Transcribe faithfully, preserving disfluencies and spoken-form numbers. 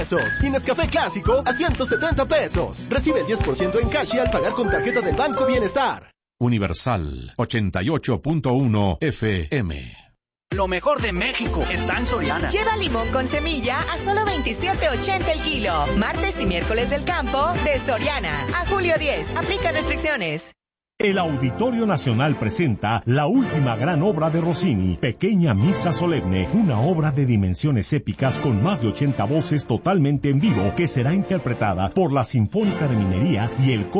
pesos. Y Nescafé Clásico a ciento setenta pesos. Recibe el diez por ciento en cash al pagar con tarjeta del Banco Bienestar. Universal ochenta y ocho punto uno F M. Lo mejor de México está en Soriana. Lleva limón con semilla a solo veintisiete ochenta el kilo. Martes y miércoles del campo de Soriana. A julio diez. Aplica restricciones. El Auditorio Nacional presenta la última gran obra de Rossini, Pequeña Misa Solemne, una obra de dimensiones épicas con más de ochenta voces totalmente en vivo que será interpretada por la Sinfónica de Minería y el